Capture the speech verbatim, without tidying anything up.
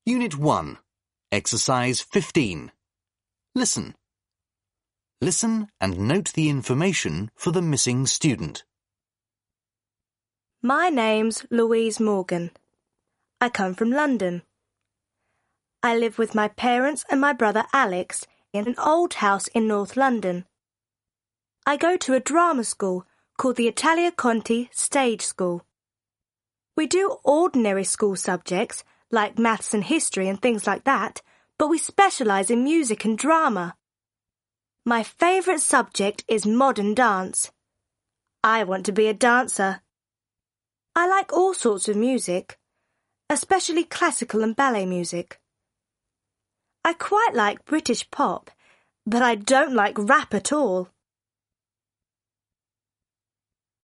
Unit one, Exercise fifteen. Listen. Listen and note the information for the missing student. My name's Louise Morgan. I come from London. I live with my parents and my brother Alex in an old house in North London. I go to a drama school called the Italia Conti Stage School. We do ordinary school subjects like maths and history and things like that, but we specialise in music and drama. My favourite subject is modern dance. I want to be a dancer. I like all sorts of music, especially classical and ballet music. I quite like British pop, but I don't like rap at all.